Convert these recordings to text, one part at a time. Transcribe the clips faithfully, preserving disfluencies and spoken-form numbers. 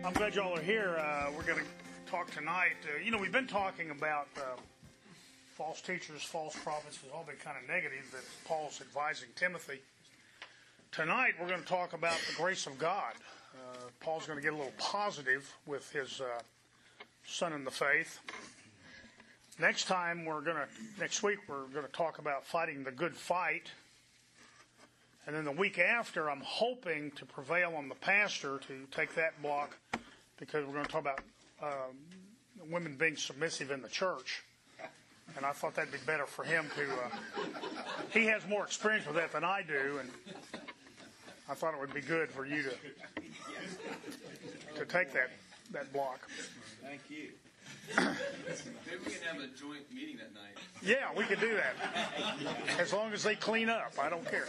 I'm glad y'all are here. Uh, we're going to talk tonight. Uh, you know, we've been talking about uh, false teachers, false prophets. It's all been kind of negative that Paul's advising Timothy. Tonight, we're going to talk about the grace of God. Uh, Paul's going to get a little positive with his uh, son in the faith. Next time, we're going to, next week, we're going to talk about fighting the good fight. And then the week after, I'm hoping to prevail on the pastor to take that block because we're going to talk about um, women being submissive in the church. And I thought that'd be better for him to, uh, he has more experience with that than I do, and I thought it would be good for you to to take that, that block. Thank you. Maybe we can have a joint meeting that night. Yeah, we could do that. As long as they clean up, I don't care.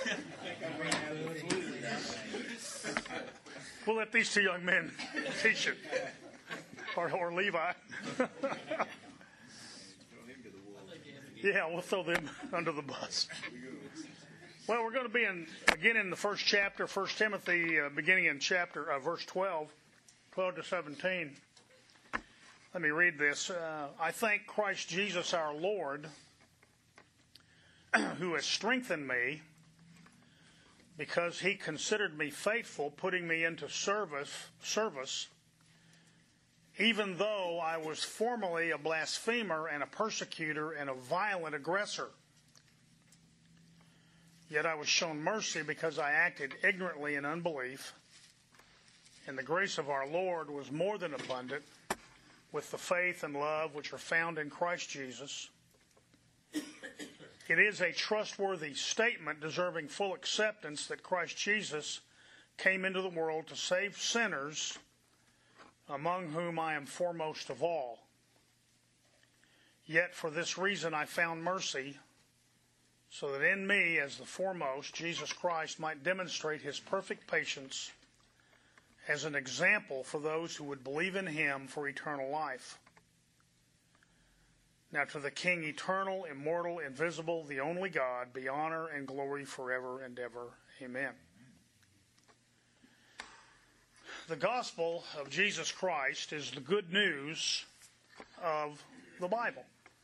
We'll let these two young men teach it. Or, or Levi. Yeah, we'll throw them under the bus. Well, we're going to be in again in the first chapter, First Timothy, uh, beginning in chapter uh, verse twelve, twelve to seventeen. Let me read this. Uh, I thank Christ Jesus our Lord, who has strengthened me, because he considered me faithful, putting me into service, service, even though I was formerly a blasphemer and a persecutor and a violent aggressor. Yet I was shown mercy because I acted ignorantly in unbelief, and the grace of our Lord was more than abundant with the faith and love which are found in Christ Jesus. It is a trustworthy statement deserving full acceptance that Christ Jesus came into the world to save sinners, among whom I am foremost of all. Yet for this reason I found mercy, so that in me, as the foremost, Jesus Christ might demonstrate his perfect patience as an example for those who would believe in him for eternal life. Now to the King, eternal, immortal, invisible, the only God, be honor and glory forever and ever. Amen. The gospel of Jesus Christ is the good news of the Bible.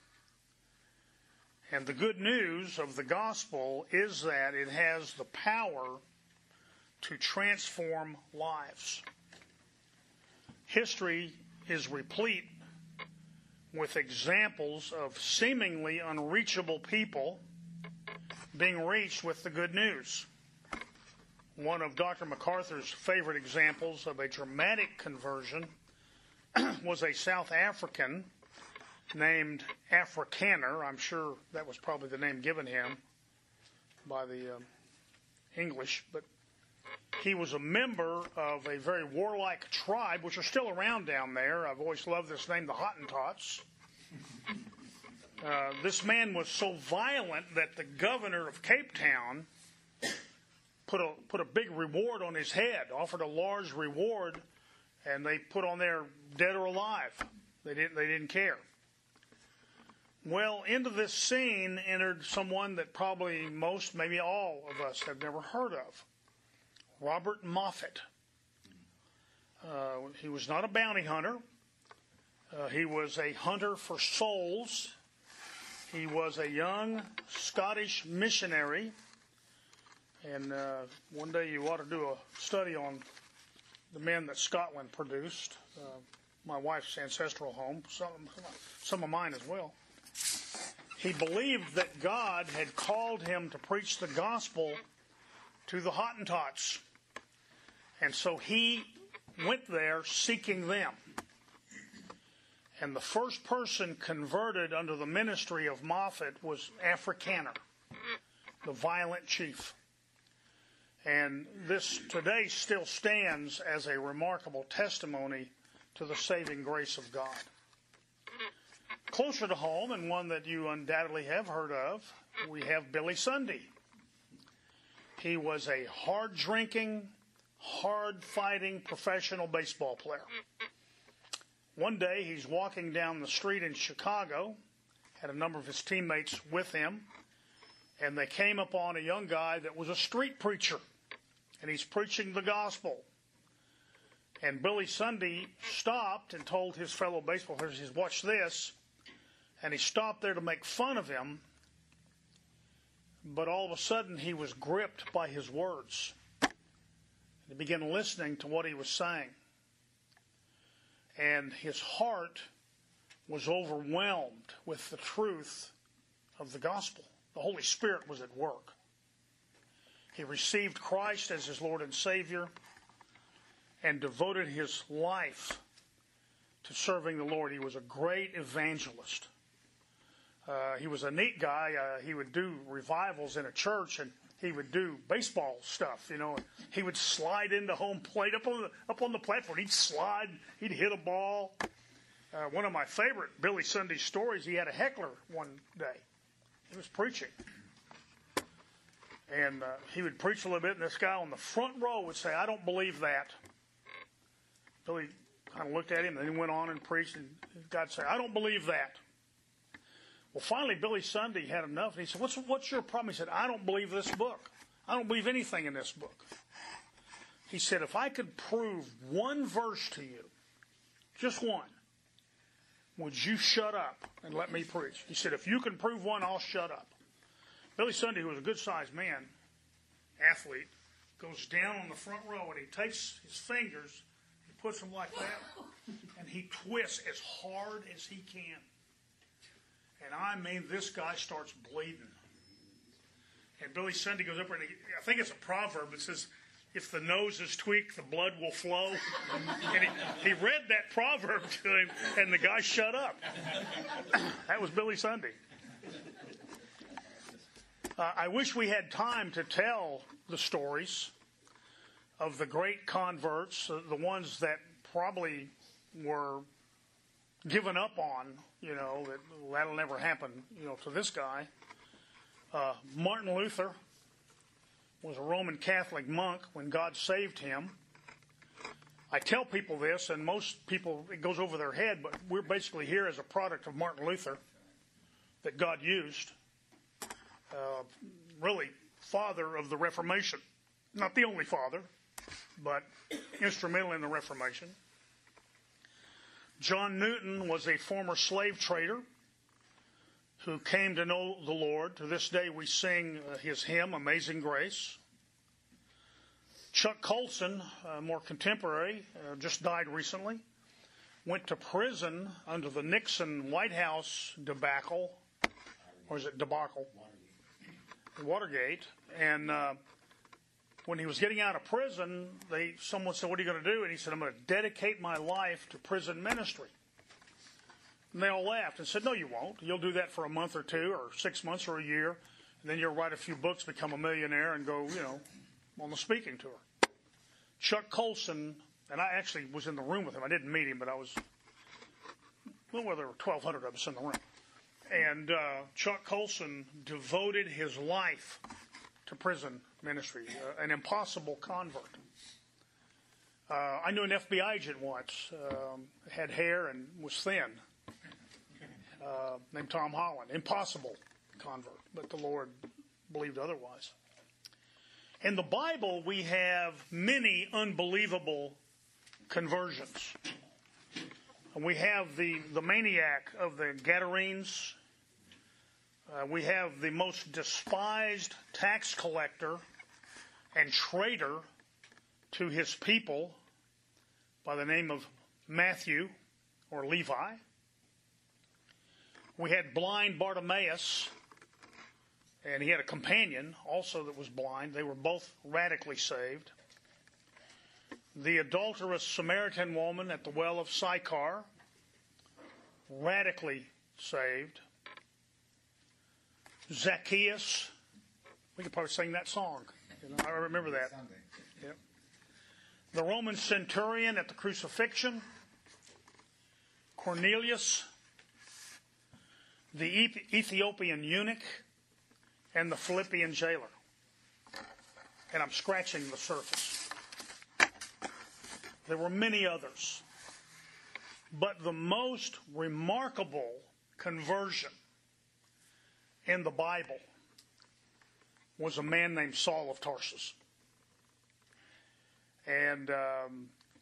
And the good news of the gospel is that it has the power to transform lives. History is replete with examples of seemingly unreachable people being reached with the good news. One of Doctor MacArthur's favorite examples of a dramatic conversion was a South African named Afrikaner. I'm sure that was probably the name given him by the um, English, but he was a member of a very warlike tribe, which are still around down there. I've always loved this name, the Hottentots. Uh, this man was so violent that the governor of Cape Town put a put a big reward on his head, offered a large reward, and they put on there dead or alive. They didn't they didn't care. Well, into this scene entered someone that probably most, maybe all of us have never heard of. Robert Moffat. Uh, he was not a bounty hunter. Uh, he was a hunter for souls. He was a young Scottish missionary. And uh, one day you ought to do a study on the men that Scotland produced. Uh, my wife's ancestral home, some, some of mine as well. He believed that God had called him to preach the gospel to the Hottentots. And so he went there seeking them. And the first person converted under the ministry of Moffat was Afrikaner, the violent chief. And this today still stands as a remarkable testimony to the saving grace of God. Closer to home, and one that you undoubtedly have heard of, we have Billy Sunday. He was a hard-drinking, hard-fighting professional baseball player. One day, he's walking down the street in Chicago, had a number of his teammates with him, and they came upon a young guy that was a street preacher, and he's preaching the gospel. And Billy Sunday stopped and told his fellow baseball players, he says, watch this. And he stopped there to make fun of him. But all of a sudden, he was gripped by his words. He began listening to what he was saying. And his heart was overwhelmed with the truth of the gospel. The Holy Spirit was at work. He received Christ as his Lord and Savior and devoted his life to serving the Lord. He was a great evangelist. Uh, he was a neat guy. Uh, he would do revivals in a church, and he would do baseball stuff. You know, he would slide into home plate up on the up on the platform. He'd slide. He'd hit a ball. Uh, one of my favorite Billy Sunday stories. He had a heckler one day. He was preaching, and uh, he would preach a little bit, and this guy on the front row would say, "I don't believe that." Billy kind of looked at him, and then he went on and preached, and God said, "I don't believe that." Well, finally, Billy Sunday had enough, and he said, what's, what's your problem? He said, "I don't believe this book. I don't believe anything in this book." He said, "If I could prove one verse to you, just one, would you shut up and let me preach?" He said, "If you can prove one, I'll shut up." Billy Sunday, who was a good-sized man, athlete, goes down on the front row, and he takes his fingers, he puts them like that, and he twists as hard as he can. And I mean, this guy starts bleeding. And Billy Sunday goes up there, and he, I think it's a proverb that says, "If the nose is tweaked, the blood will flow." And he, he read that proverb to him, and the guy shut up. That was Billy Sunday. Uh, I wish we had time to tell the stories of the great converts, uh, the ones that probably were given up on, you know, that that'll never happen, you know, to this guy. Uh, Martin Luther was a Roman Catholic monk when God saved him. I tell people this, and most people, it goes over their head, but we're basically here as a product of Martin Luther that God used. Uh, really, father of the Reformation. Not the only father, but instrumental in the Reformation. John Newton was a former slave trader who came to know the Lord. To this day, we sing uh, his hymn, Amazing Grace. Chuck Colson, uh, more contemporary, uh, just died recently, went to prison under the Nixon White House debacle, or is it debacle? Watergate. Watergate. And uh, when he was getting out of prison, they someone said, "What are you going to do?" And he said, "I'm going to dedicate my life to prison ministry." And they all laughed and said, "No, you won't. You'll do that for a month or two or six months or a year, and then you'll write a few books, become a millionaire, and go, you know, on the speaking tour." Chuck Colson, and I actually was in the room with him. I didn't meet him, but I was, well, there were twelve hundred of us in the room. And uh, Chuck Colson devoted his life to prison ministry, uh, an impossible convert. Uh, I knew an F B I agent once, um, had hair and was thin, uh, named Tom Holland. Impossible convert, but the Lord believed otherwise. In the Bible, we have many unbelievable conversions. We have the, the maniac of the Gadarenes. Uh, we have the most despised tax collector and traitor to his people by the name of Matthew or Levi. We had blind Bartimaeus, and he had a companion also that was blind. They were both radically saved. The adulterous Samaritan woman at the well of Sychar, radically saved. Zacchaeus, we could probably sing that song. You know, I remember that. Yep. The Roman centurion at the crucifixion. Cornelius, the Ethiopian eunuch, and the Philippian jailer. And I'm scratching the surface. There were many others. But the most remarkable conversion in the Bible was a man named Saul of Tarsus. And um,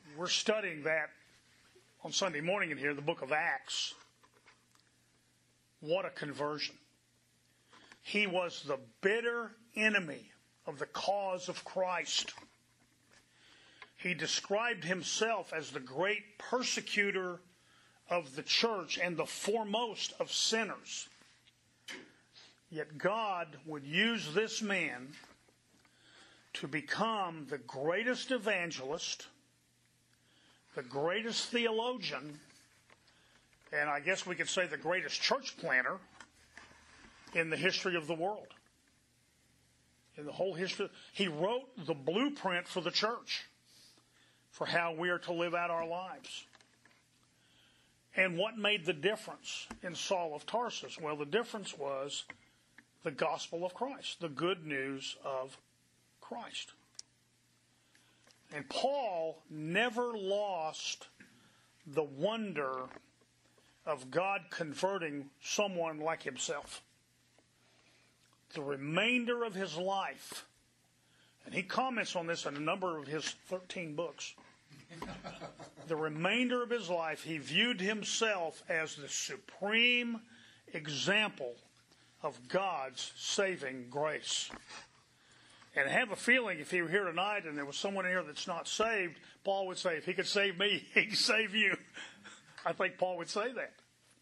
we're studying that on Sunday morning in here, the book of Acts. What a conversion. He was the bitter enemy of the cause of Christ. He described himself as the great persecutor of the church and the foremost of sinners. Yet God would use this man to become the greatest evangelist, the greatest theologian, and I guess we could say the greatest church planter in the history of the world. In the whole history, he wrote the blueprint for the church, for how we are to live out our lives. And what made the difference in Saul of Tarsus? Well, the difference was the gospel of Christ, the good news of Christ. And Paul never lost the wonder of God converting someone like himself. The remainder of his life, and he comments on this in a number of his thirteen books, the remainder of his life, he viewed himself as the supreme example of God's saving grace. And I have a feeling if he were here tonight and there was someone here that's not saved, Paul would say, if he could save me, he could save you. I think Paul would say that.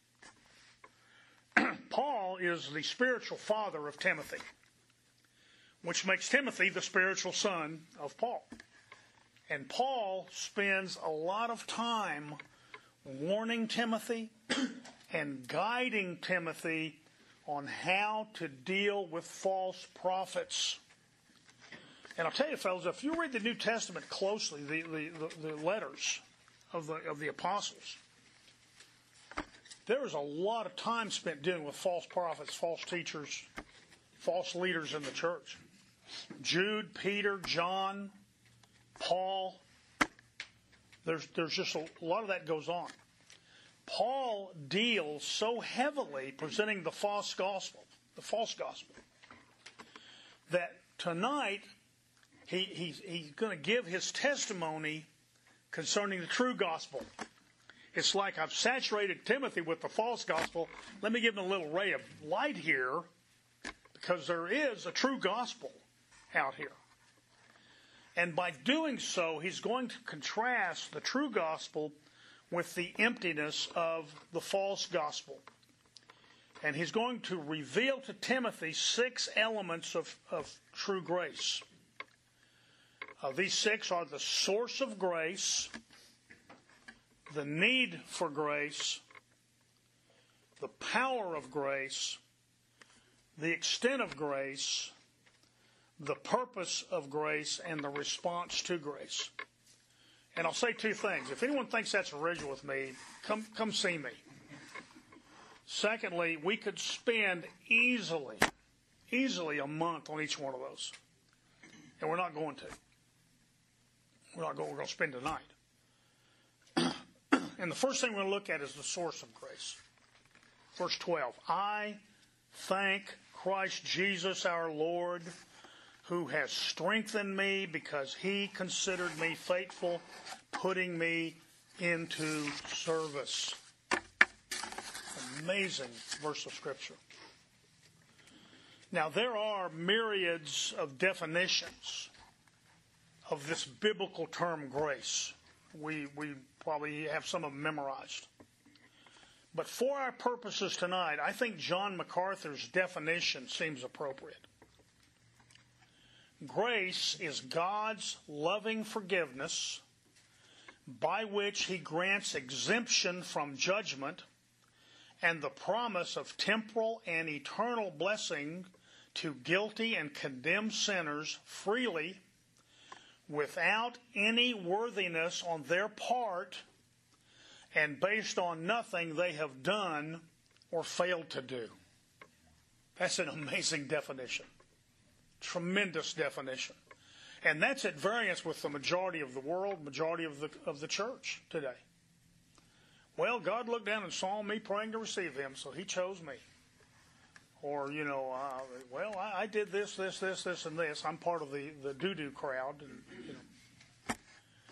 Paul is the spiritual father of Timothy, which makes Timothy the spiritual son of Paul. And Paul spends a lot of time warning Timothy and guiding Timothy on how to deal with false prophets. And I'll tell you, fellas, if you read the New Testament closely, the, the, the, the letters of the, of the apostles, there is a lot of time spent dealing with false prophets, false teachers, false leaders in the church. Jude, Peter, John, Paul, there's, there's just a, a lot of that goes on. Paul deals so heavily presenting the false gospel, the false gospel, that tonight he, he's, he's going to give his testimony concerning the true gospel. It's like I've saturated Timothy with the false gospel. Let me give him a little ray of light here, because there is a true gospel out here. And by doing so, he's going to contrast the true gospel with the emptiness of the false gospel. And he's going to reveal to Timothy six elements of, of true grace. Uh, these six are the source of grace, the need for grace, the power of grace, the extent of grace, the purpose of grace, and the response to grace. And I'll say two things. If anyone thinks that's original with me, come come see me. Secondly, we could spend easily, easily a month on each one of those. And we're not going to. We're not going, we're going to spend tonight. And the first thing we're going to look at is the source of grace. Verse twelve. I thank Christ Jesus our Lord, who has strengthened me because he considered me faithful, putting me into service. Amazing verse of Scripture. Now, there are myriads of definitions of this biblical term grace. We, we probably have some of them memorized. But for our purposes tonight, I think John MacArthur's definition seems appropriate. Grace is God's loving forgiveness by which he grants exemption from judgment and the promise of temporal and eternal blessing to guilty and condemned sinners freely, without any worthiness on their part and based on nothing they have done or failed to do. That's an amazing definition. Tremendous definition. And that's at variance with the majority of the world, majority of the of the church today. Well, God looked down and saw me praying to receive him, so he chose me. Or, you know, uh, well, I, I did this, this, this, this, and this. I'm part of the, the doo-doo crowd. And, you know.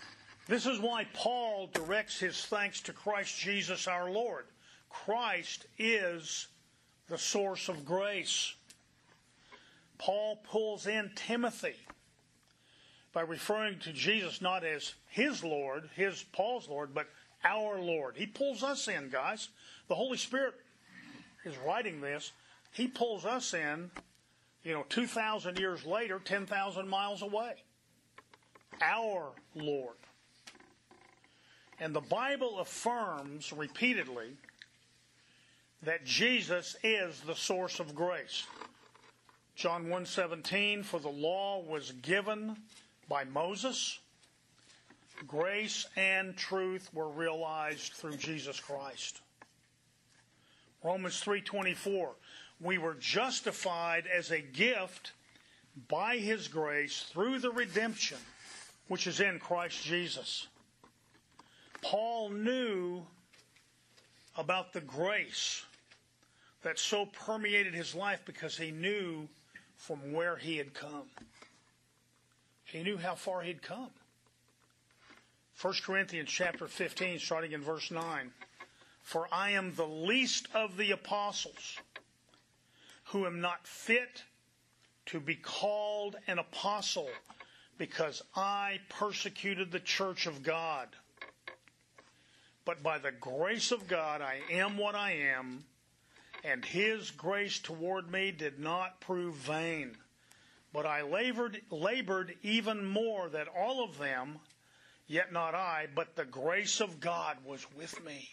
This is why Paul directs his thanks to Christ Jesus our Lord. Christ is the source of grace. Paul pulls in Timothy by referring to Jesus not as his Lord, his Paul's Lord, but our Lord. He pulls us in, guys. The Holy Spirit is writing this. He pulls us in, you know, two thousand years later, ten thousand miles away. Our Lord. And the Bible affirms repeatedly that Jesus is the source of grace. John one seventeen, for the law was given by Moses. Grace and truth were realized through Jesus Christ. Romans three twenty-four, we were justified as a gift by his grace through the redemption which is in Christ Jesus. Paul knew about the grace that so permeated his life because he knew from where he had come. He knew how far he'd come. First Corinthians chapter fifteen, starting in verse nine. For I am the least of the apostles, who am not fit to be called an apostle, because I persecuted the church of God. But by the grace of God I am what I am, and his grace toward me did not prove vain. But I labored, labored even more than all of them, yet not I, but the grace of God was with me.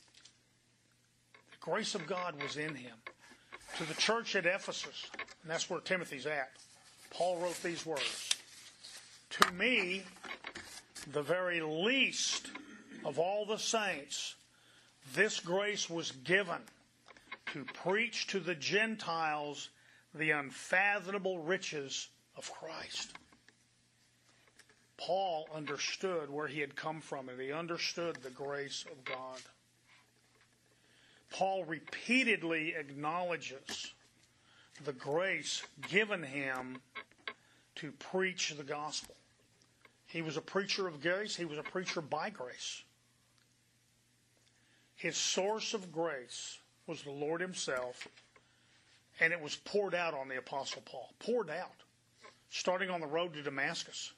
The grace of God was in him. To the church at Ephesus, and that's where Timothy's at, Paul wrote these words. To me, the very least of all the saints, this grace was given to preach to the Gentiles the unfathomable riches of Christ. Paul understood where he had come from, and he understood the grace of God. Paul repeatedly acknowledges the grace given him to preach the gospel. He was a preacher of grace. He was a preacher by grace. His source of grace was the Lord himself, and it was poured out on the Apostle Paul. Poured out. Starting on the road to Damascus.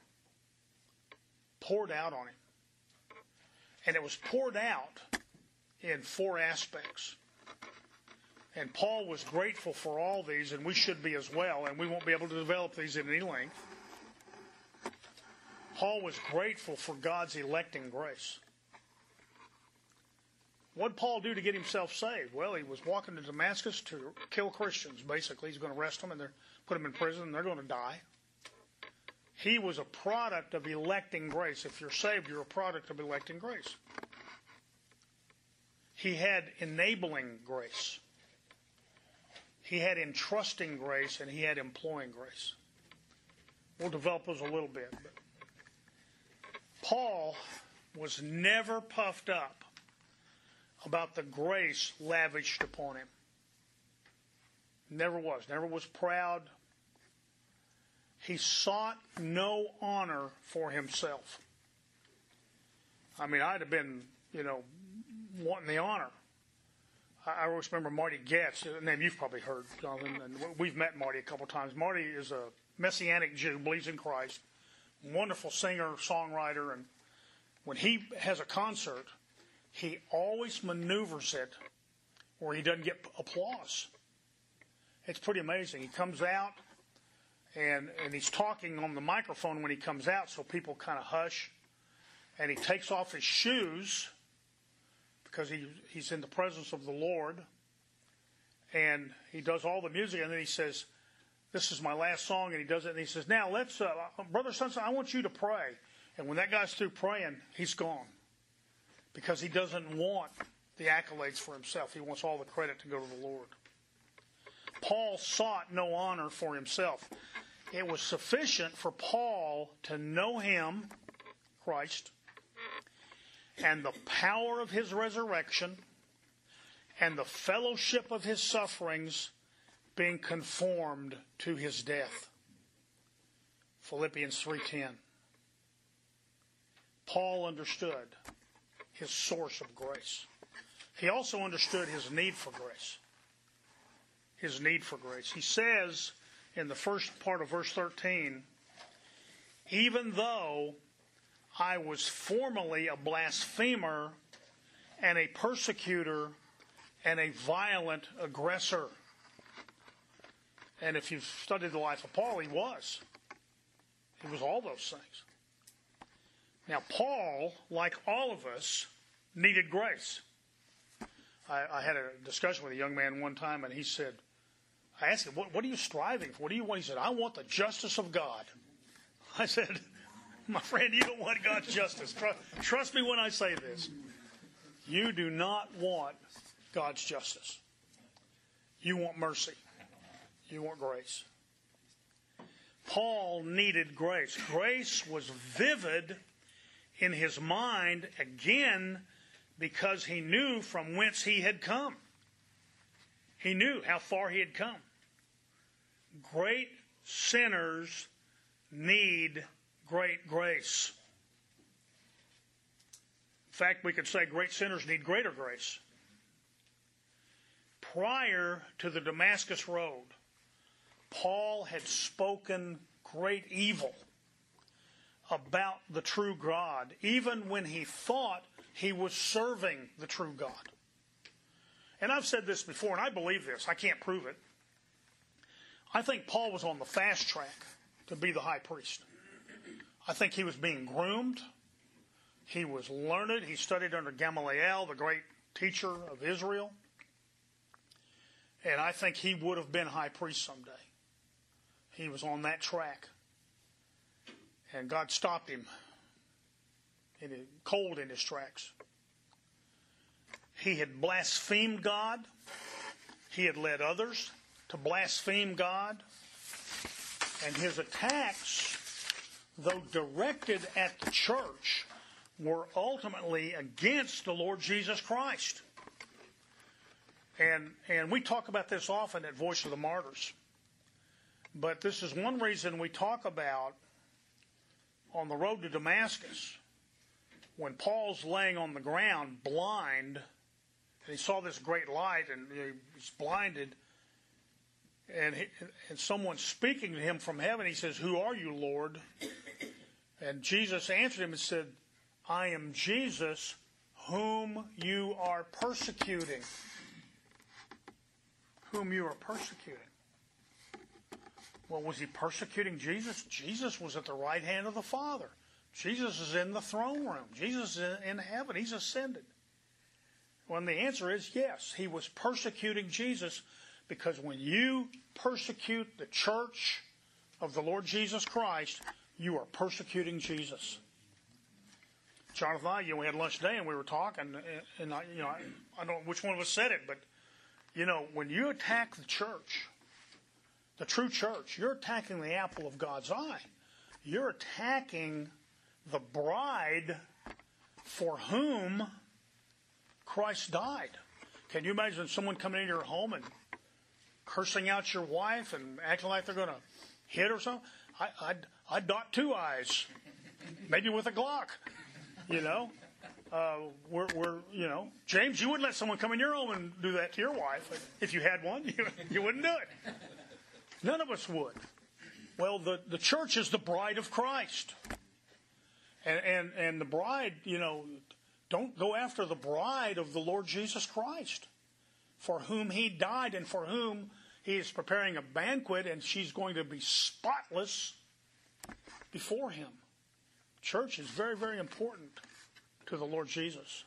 Poured out on him. And it was poured out in four aspects. And Paul was grateful for all these, and we should be as well, and we won't be able to develop these in any length. Paul was grateful for God's electing grace. What did Paul do to get himself saved? Well, he was walking to Damascus to kill Christians, basically. He's going to arrest them and put them in prison, and they're going to die. He was a product of electing grace. If you're saved, you're a product of electing grace. He had enabling grace. He had entrusting grace, and he had employing grace. We'll develop those a little bit. But Paul was never puffed up about the grace lavished upon him. Never was. Never was proud. He sought no honor for himself. I mean, I'd have been, you know, wanting the honor. I always remember Marty Getz, a name you've probably heard, Jonathan, and we've met Marty a couple times. Marty is a Messianic Jew, believes in Christ, wonderful singer, songwriter, and when he has a concert, he always maneuvers it where he doesn't get applause. It's pretty amazing. He comes out, and, and he's talking on the microphone when he comes out, so people kind of hush, and he takes off his shoes because he, he's in the presence of the Lord, and he does all the music, and then he says, this is my last song, and he does it, and he says, now let's, uh, Brother Sunson, I want you to pray. And when that guy's through praying, he's gone. Because he doesn't want the accolades for himself. He wants all the credit to go to the Lord. Paul sought no honor for himself. It was sufficient for Paul to know him, Christ, and the power of his resurrection, and the fellowship of his sufferings, being conformed to his death. Philippians three ten. Paul understood his source of grace. He also understood his need for grace. His need for grace. He says in the first part of verse thirteen, even though I was formerly a blasphemer and a persecutor and a violent aggressor. And if you've studied the life of Paul, he was. He was all those things. Now, Paul, like all of us, needed grace. I, I had a discussion with a young man one time, and he said, I asked him, what, what are you striving for? What do you want? He said, I want the justice of God. I said, my friend, you don't want God's justice. Trust, trust me when I say this. You do not want God's justice. You want mercy. You want grace. Paul needed grace. Grace was vivid in his mind, again, because he knew from whence he had come. He knew how far he had come. Great sinners need great grace. In fact, we could say great sinners need greater grace. Prior to the Damascus Road, Paul had spoken great evil about the true God, even when he thought he was serving the true God. And I've said this before, and I believe this. I can't prove it. I think Paul was on the fast track to be the high priest. I think he was being groomed. He was learned. He studied under Gamaliel, the great teacher of Israel. And I think he would have been high priest someday. He was on that track. And God stopped him in his, cold in his tracks. He had blasphemed God. He had led others to blaspheme God. And his attacks, though directed at the church, were ultimately against the Lord Jesus Christ. And and we talk about this often at Voice of the Martyrs. But this is one reason we talk about on the road to Damascus, when Paul's laying on the ground blind, and he saw this great light, and he's blinded, and, he, and someone's speaking to him from heaven. He says, "Who are you, Lord?" And Jesus answered him and said, "I am Jesus, whom you are persecuting." Whom you are persecuting. Well, was he persecuting Jesus? Jesus was at the right hand of the Father. Jesus is in the throne room. Jesus is in heaven. He's ascended. Well, and the answer is yes. He was persecuting Jesus, because when you persecute the church of the Lord Jesus Christ, you are persecuting Jesus. Jonathan and I, you know, we had lunch today and we were talking, and I, you know, I, I don't know which one of us said it, but you know, when you attack the church, the true church, you're attacking the apple of God's eye. You're attacking the bride for whom Christ died. Can you imagine someone coming into your home and cursing out your wife and acting like they're going to hit or something? I, I'd, I'd dot two eyes, maybe with a Glock, you know. Uh, we're, we're, you know, James, you wouldn't let someone come in your home and do that to your wife. If you had one, you, you wouldn't do it. None of us would. Well, the, the church is the bride of Christ. And, and, and the bride, you know, don't go after the bride of the Lord Jesus Christ, for whom he died and for whom he is preparing a banquet, and she's going to be spotless before him. Church is very, very important to the Lord Jesus.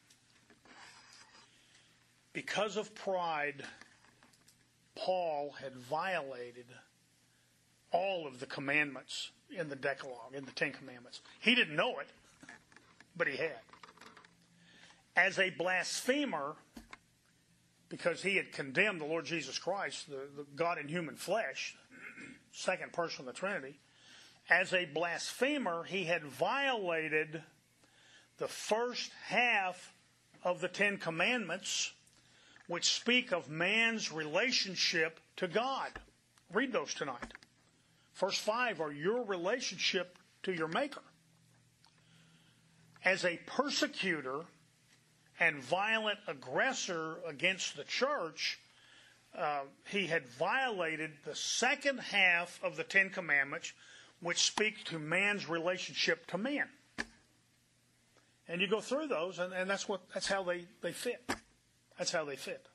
Because of pride, Paul had violated all of the commandments in the Decalogue, in the Ten Commandments. He didn't know it, but he had. As a blasphemer, because he had condemned the Lord Jesus Christ, the, the God in human flesh, second person of the Trinity, as a blasphemer, he had violated the first half of the Ten Commandments, which speak of man's relationship to God. Read those tonight. First five are your relationship to your Maker. as a persecutor and violent aggressor against the church, uh, he had violated the second half of the Ten Commandments, which speaks to man's relationship to man. And you go through those, and, and that's what that's how they, they fit. That's how they fit.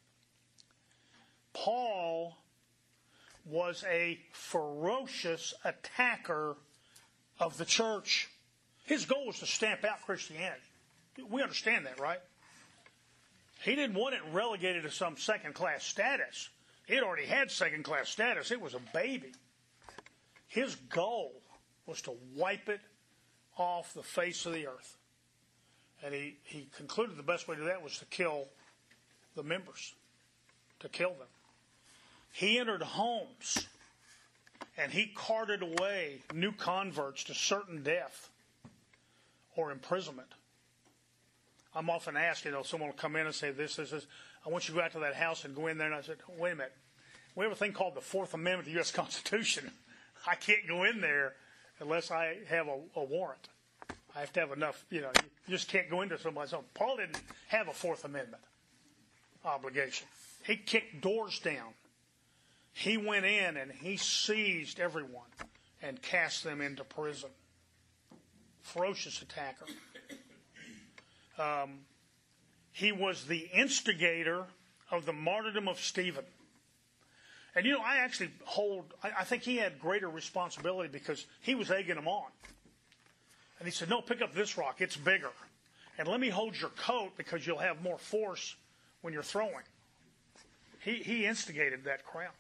Paul was a ferocious attacker of the church. His goal was to stamp out Christianity. We understand that, right? He didn't want it relegated to some second-class status. It already had second-class status. It was a baby. His goal was to wipe it off the face of the earth. And he, he concluded the best way to do that was to kill the members, to kill them. He entered homes, and he carted away new converts to certain death or imprisonment. I'm often asked, you know, someone will come in and say this, this, this. I want you to go out to that house and go in there. And I said, wait a minute. We have a thing called the Fourth Amendment of the U S Constitution. I can't go in there unless I have a, a warrant. I have to have enough, you know, you just can't go into somebody's home. Paul didn't have a Fourth Amendment obligation. He kicked doors down. He went in and he seized everyone and cast them into prison. Ferocious attacker. Um, he was the instigator of the martyrdom of Stephen. And, you know, I actually hold, I, I think he had greater responsibility because he was egging them on. And he said, no, pick up this rock. It's bigger. And let me hold your coat because you'll have more force when you're throwing. He, he instigated that crowd.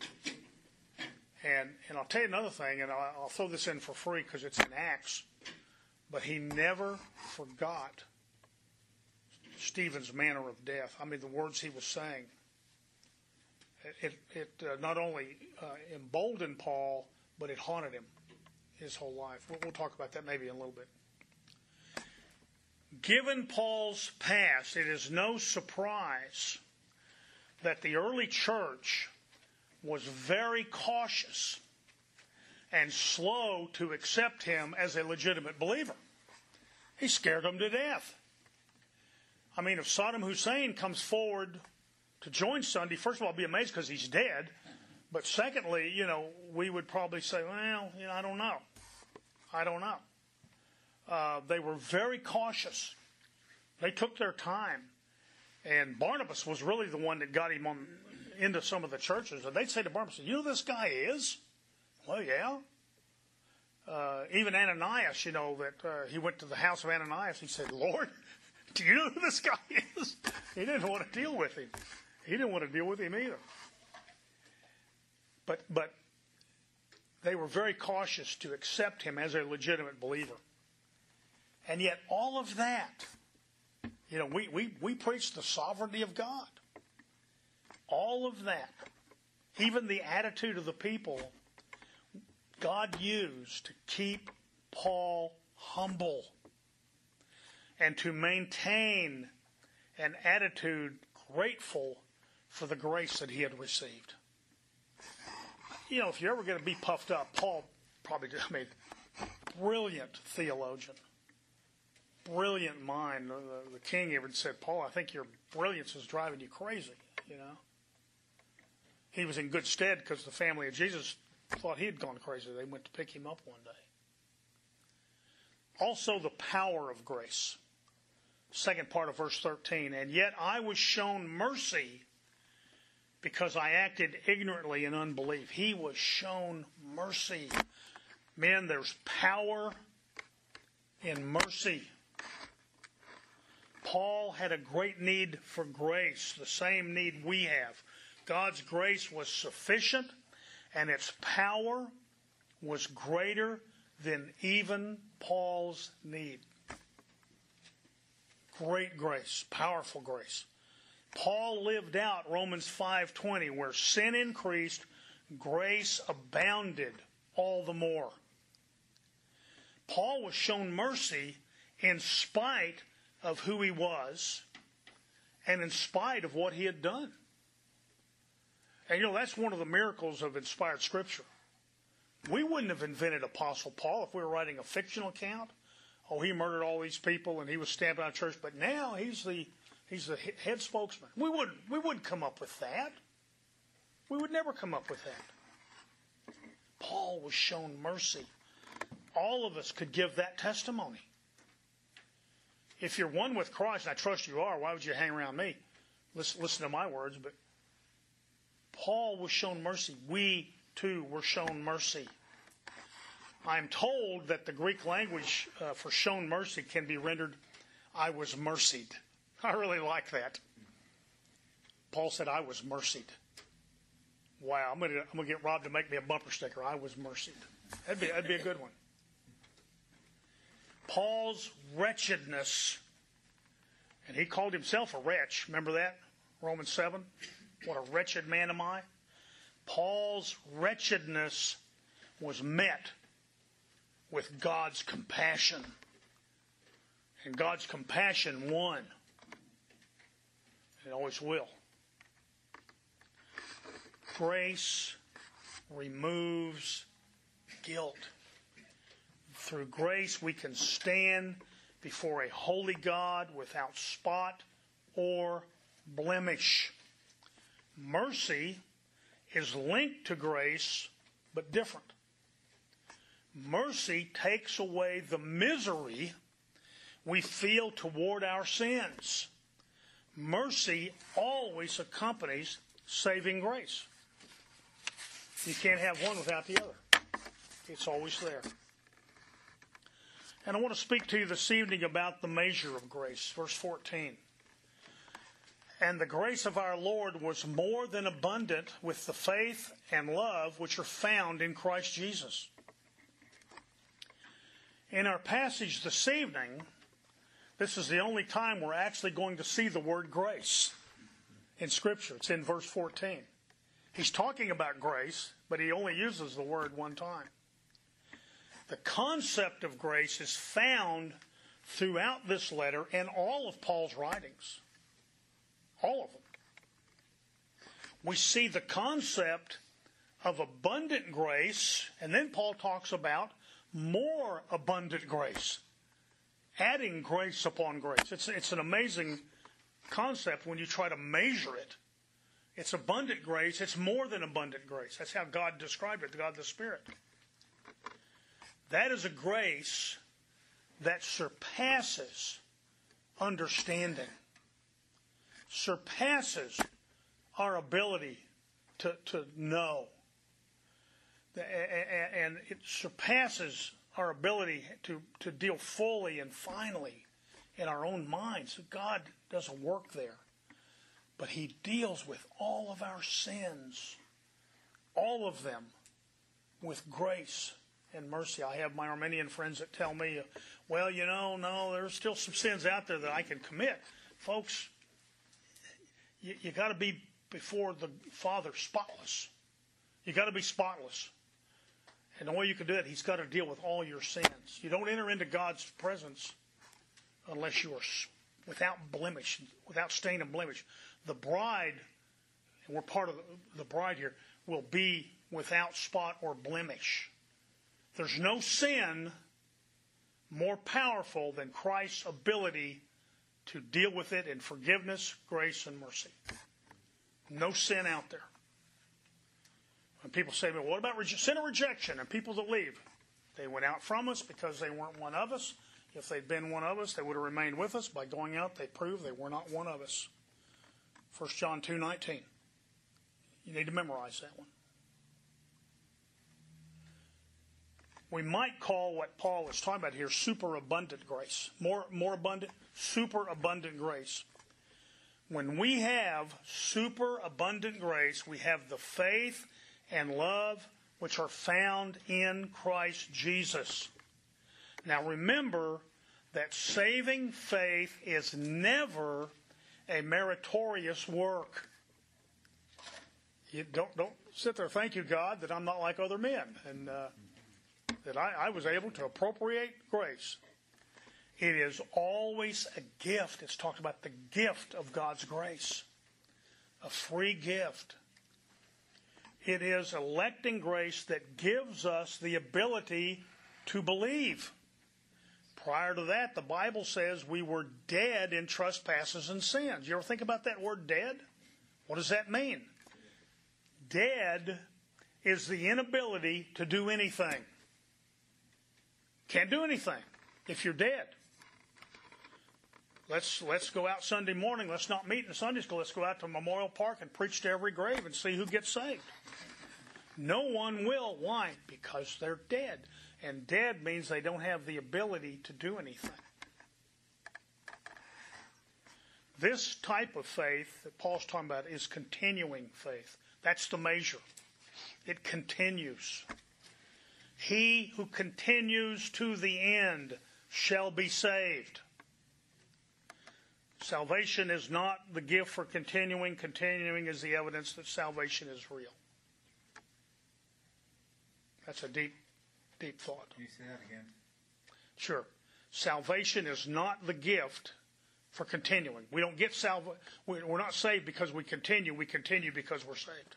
And, and I'll tell you another thing, and I'll, I'll throw this in for free because it's in Acts. But he never forgot Stephen's manner of death. I mean, the words he was saying. It, it uh, not only uh, emboldened Paul, but it haunted him his whole life. We'll, we'll talk about that maybe in a little bit. Given Paul's past, it is no surprise that the early church was very cautious and slow to accept him as a legitimate believer. He scared them to death. I mean, if Saddam Hussein comes forward to join Sunday, first of all, I'll be amazed because he's dead. But secondly, you know, we would probably say, well, you know, I don't know. I don't know. Uh, they were very cautious. They took their time. And Barnabas was really the one that got him on into some of the churches. And they'd say to Barnabas, you know who this guy is? Well, yeah. Uh, even Ananias, you know, that uh, he went to the house of Ananias. He said, Lord, do you know who this guy is? He didn't want to deal with him. He didn't want to deal with him either. But but they were very cautious to accept him as a legitimate believer. And yet all of that, you know, we, we, we preach the sovereignty of God. All of that, even the attitude of the people, God used to keep Paul humble and to maintain an attitude grateful for the grace that he had received. You know, if you're ever going to be puffed up, Paul probably did. I mean, brilliant theologian, brilliant mind. The, the king even said, Paul, I think your brilliance is driving you crazy, you know. He was in good stead because the family of Jesus thought he had gone crazy. They went to pick him up one day. Also, the power of grace. Second part of verse thirteen. And yet I was shown mercy because I acted ignorantly in unbelief. He was shown mercy. Men, there's power in mercy. Paul had a great need for grace, the same need we have. God's grace was sufficient, and its power was greater than even Paul's need. Great grace, powerful grace. Paul lived out Romans five twenty, where sin increased, grace abounded all the more. Paul was shown mercy in spite of who he was and in spite of what he had done. And you know, that's one of the miracles of inspired Scripture. We wouldn't have invented Apostle Paul if we were writing a fictional account. oh, he murdered all these people and he was stamping out church, but now he's the he's the head spokesman. We wouldn't we wouldn't come up with that. We would never come up with that. Paul was shown mercy. All of us could give that testimony. If you're one with Christ, and I trust you are, why would you hang around me? Listen, listen to my words, but Paul was shown mercy. We, too, were shown mercy. I'm told that the Greek language uh, for shown mercy can be rendered, I was mercied. I really like that. Paul said, I was mercied. Wow, I'm going to I'm going to get Rob to make me a bumper sticker. I was mercied. That'd be, that'd be a good one. Paul's wretchedness, and he called himself a wretch. Remember that? Romans seven? What a wretched man am I? Paul's wretchedness was met with God's compassion. And God's compassion won. It always will. Grace removes guilt. Through grace, we can stand before a holy God without spot or blemish. Mercy is linked to grace, but different. Mercy takes away the misery we feel toward our sins. Mercy always accompanies saving grace. You can't have one without the other. It's always there. And I want to speak to you this evening about the measure of grace. Verse fourteen. And the grace of our Lord was more than abundant with the faith and love which are found in Christ Jesus. In our passage this evening, this is the only time we're actually going to see the word grace in Scripture. It's in verse fourteen. He's talking about grace, but he only uses the word one time. The concept of grace is found throughout this letter and all of Paul's writings. All of them. We see the concept of abundant grace, and then Paul talks about more abundant grace. Adding grace upon grace. It's, it's an amazing concept when you try to measure it. It's abundant grace. It's more than abundant grace. That's how God described it, God the Spirit. That is a grace that surpasses understanding. Surpasses our ability to, to know. And it surpasses our ability to, to deal fully and finally in our own minds. God doesn't work there. But he deals with all of our sins, all of them, with grace and mercy. I have my Armenian friends that tell me, well, you know, no, there's still some sins out there that I can commit. Folks, you, you got to be before the Father spotless. You got to be spotless. And the way you can do it, he's got to deal with all your sins. You don't enter into God's presence unless you are without blemish, without stain and blemish. The bride, and we're part of the bride here, will be without spot or blemish. There's no sin more powerful than Christ's ability to deal with it in forgiveness, grace, and mercy. No sin out there. When people say, well, what about reje- sin and rejection and people that leave? They went out from us because they weren't one of us. If they'd been one of us, they would have remained with us. By going out, they proved they were not one of us. First John two nineteen. You need to memorize that one. We might call what Paul is talking about here superabundant grace. More, more abundant, superabundant grace. When we have superabundant grace, we have the faith and love which are found in Christ Jesus. Now remember that saving faith is never a meritorious work. You don't, don't sit there, thank you, God, that I'm not like other men, and uh, that I, I was able to appropriate grace. It is always a gift. It's talked about the gift of God's grace, a free gift. It is electing grace that gives us the ability to believe. Prior to that, the Bible says we were dead in trespasses and sins. You ever think about that word dead? What does that mean? Dead is the inability to do anything. Can't do anything if you're dead. Let's let's go out Sunday morning. Let's not meet in the Sunday school. Let's go out to Memorial Park and preach to every grave and see who gets saved. No one will. Why? Because they're dead. And dead means they don't have the ability to do anything. This type of faith that Paul's talking about is continuing faith. That's the measure. It continues. He who continues to the end shall be saved. Salvation is not the gift for continuing. Continuing is the evidence that salvation is real. That's a deep, deep thought. Can you say that again? Sure. Salvation is not the gift for continuing. We don't get salva- We're not saved because we continue. We continue because we're saved.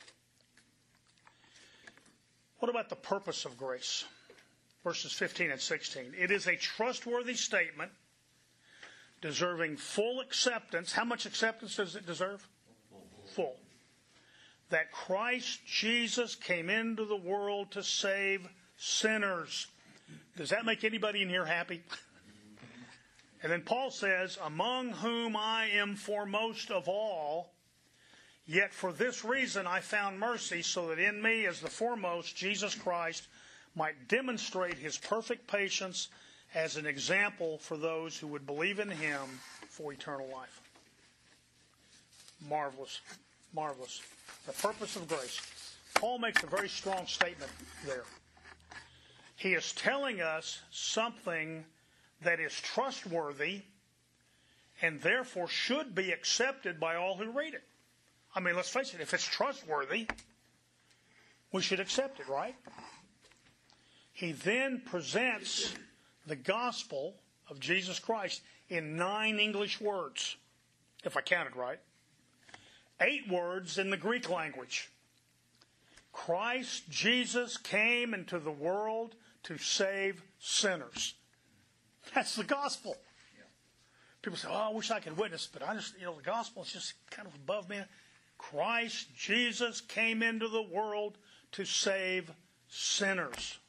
What about the purpose of grace? Verses fifteen and sixteen. It is a trustworthy statement deserving full acceptance. How much acceptance does it deserve? Full. That Christ Jesus came into the world to save sinners. Does that make anybody in here happy? And then Paul says, among whom I am foremost of all, yet for this reason I found mercy, so that in me as the foremost, Jesus Christ might demonstrate his perfect patience as an example for those who would believe in him for eternal life. Marvelous. Marvelous. The purpose of grace. Paul makes a very strong statement there. He is telling us something that is trustworthy and therefore should be accepted by all who read it. I mean, let's face it, if it's trustworthy, we should accept it, right? He then presents the gospel of Jesus Christ in nine English words, if I counted right. Eight words in the Greek language. Christ Jesus came into the world to save sinners. That's the gospel. Yeah. People say, oh, I wish I could witness, but I just, you know, the gospel is just kind of above me. Christ Jesus came into the world to save sinners.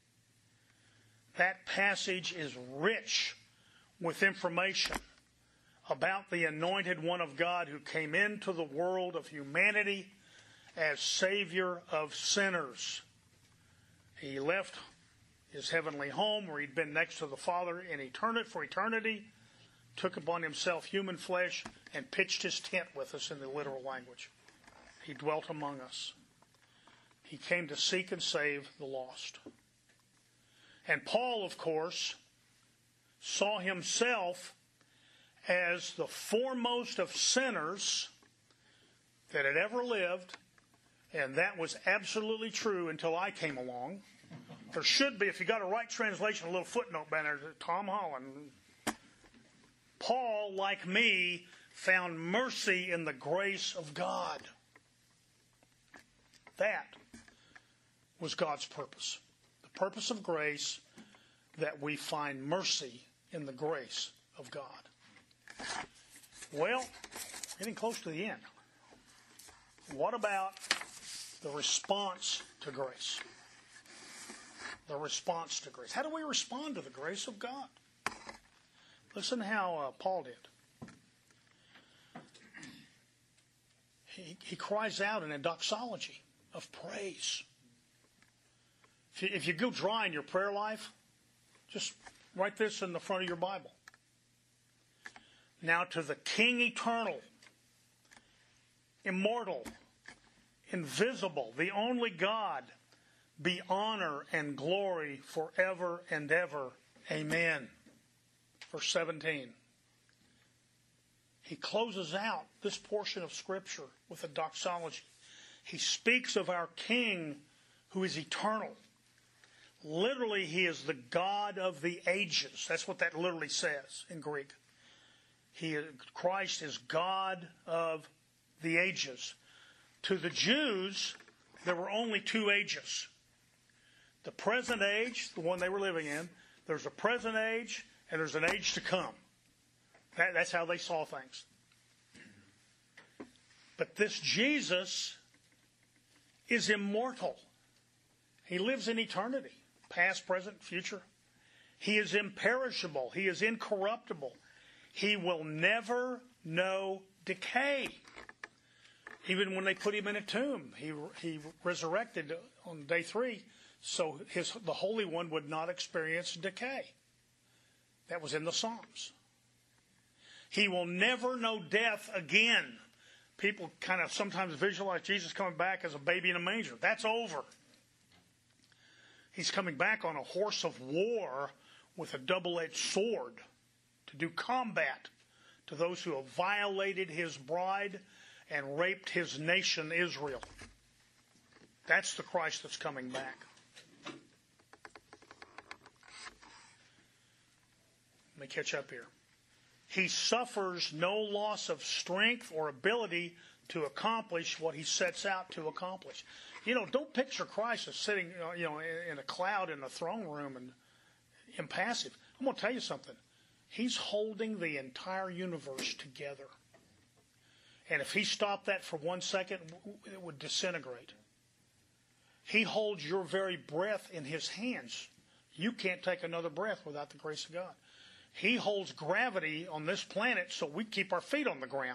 That passage is rich with information about the anointed one of God who came into the world of humanity as Savior of sinners. He left his heavenly home where he'd been next to the Father in eternity for eternity, took upon himself human flesh, and pitched his tent with us in the literal language. He dwelt among us. He came to seek and save the lost. And Paul, of course, saw himself as the foremost of sinners that had ever lived, and that was absolutely true until I came along. There should be, if you got a right translation, a little footnote down there, Tom Holland. Paul, like me, found mercy in the grace of God. That was God's purpose. The purpose of grace, that we find mercy in the grace of God. Well, getting close to the end. What about the response to grace? The response to grace. How do we respond to the grace of God? Listen to how uh, Paul did. He, he cries out in a doxology of praise. If you, if you go dry in your prayer life, just write this in the front of your Bible. Now to the King eternal, immortal, invisible, the only God, be honor and glory forever and ever. Amen. Verse seventeen. He closes out this portion of Scripture with a doxology. He speaks of our King who is eternal. Literally, he is the God of the ages. That's what that literally says in Greek. He, Christ is God of the ages. To the Jews, there were only two ages. The present age, the one they were living in, There's a present age, and there's an age to come. That, that's how they saw things. But this Jesus is immortal. He lives in eternity, past, present, future. He is imperishable. He is incorruptible. He will never know decay. Even when they put him in a tomb, he he resurrected on day three, so his the Holy One would not experience decay. That was in the Psalms. He will never know death again. People kind of sometimes visualize Jesus coming back as a baby in a manger. That's over. He's coming back on a horse of war with a double-edged sword to do combat to those who have violated his bride and raped his nation, Israel. That's the Christ that's coming back. Let me catch up here. He suffers no loss of strength or ability to accomplish what he sets out to accomplish. You know, don't picture Christ as sitting, you know, in a cloud in the throne room and impassive. I'm going to tell you something. He's holding the entire universe together. And if he stopped that for one second, it would disintegrate. He holds your very breath in his hands. You can't take another breath without the grace of God. He holds gravity on this planet so we keep our feet on the ground.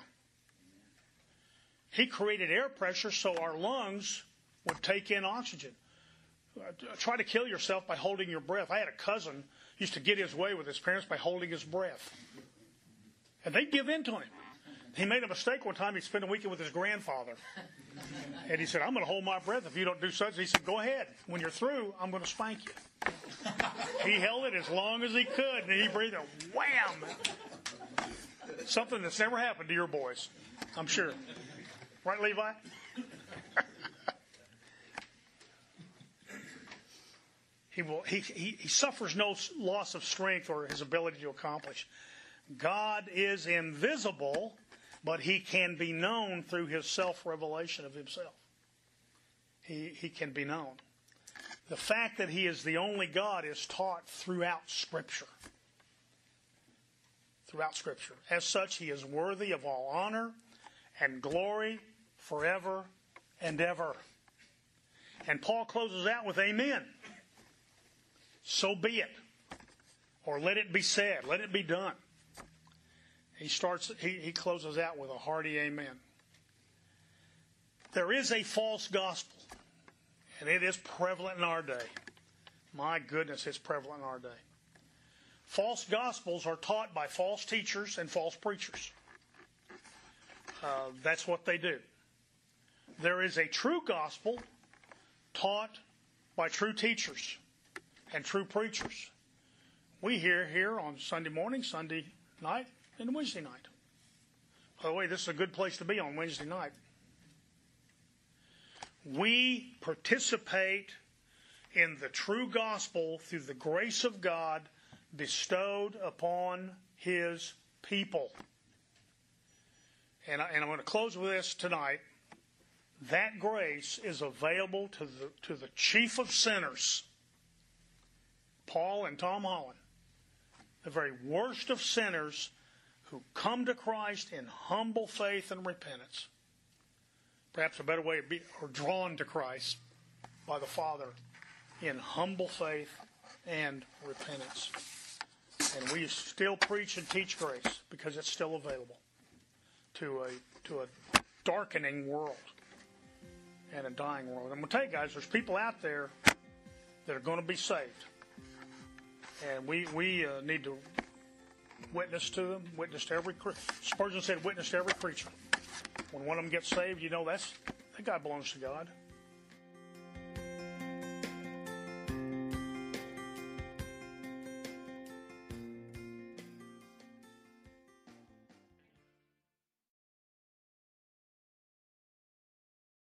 He created air pressure so our lungs would take in oxygen. Try to kill yourself by holding your breath. I had a cousin who used to get his way with his parents by holding his breath. And they'd give in to him. He made a mistake one time. He spent a weekend with his grandfather. And he said, I'm going to hold my breath if you don't do such. He said, go ahead. When you're through, I'm going to spank you. He held it as long as he could, and he breathed out, wham! Something that's never happened to your boys, I'm sure. Right, Levi? he, will, he, he, he suffers no loss of strength or his ability to accomplish. God is invisible, but he can be known through his self-revelation of himself. He, he can be known. The fact that he is the only God is taught throughout Scripture. Throughout Scripture. As such, he is worthy of all honor and glory forever and ever. And Paul closes out with amen. So be it. Or let it be said. Let it be done. He starts. He, he closes out with a hearty amen. There is a false gospel. And it is prevalent in our day. My goodness, it's prevalent in our day. False gospels are taught by false teachers and false preachers. Uh, that's what they do. There is a true gospel taught by true teachers and true preachers. We hear here on Sunday morning, Sunday night, and Wednesday night. By the way, this is a good place to be on Wednesday night. We participate in the true gospel through the grace of God bestowed upon his people. And, I, and I'm going to close with this tonight. That grace is available to the, to the chief of sinners, Paul and Tom Holland, the very worst of sinners who come to Christ in humble faith and repentance. Perhaps a better way of being, or drawn to Christ by the Father in humble faith and repentance. And we still preach and teach grace because it's still available to a to a darkening world and a dying world. I'm going to tell you guys, there's people out there that are going to be saved. And we, we uh, need to witness to them, witness to every, Spurgeon said, witness to every creature. When one of them gets saved, you know that's that guy belongs to God.